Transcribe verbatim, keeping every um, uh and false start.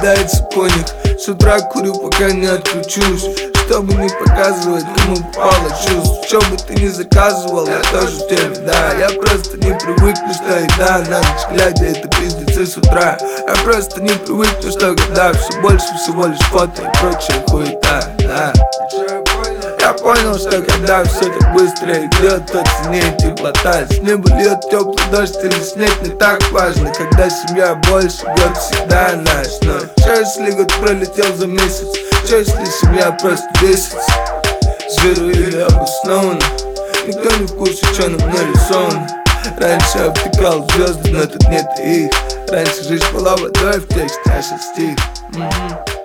наблюдается поник. С утра курю, пока не отключусь, чтобы не показывать, кому попало чувств. Что бы ты ни заказывал, я тоже в теме, да. Я просто не привыкну, что еда на ночь глядя, это пиздецы с утра. Я просто не привыкну, что когда все больше всего лишь фото и прочая хуета, да. Я понял, что когда все так быстро идет, то ценнее теплота. С неба льет теплый дождь или снег, не так важно, когда семья больше, год всегда наш. Но что если год пролетел за месяц? Что если семья просто бесится? Зверу или обоснованно? Никто не в курсе, что нам нарисовано. Раньше я втыкал звезды, но тут нет их. Раньше жизнь была водой в тексте, а сейчас стих.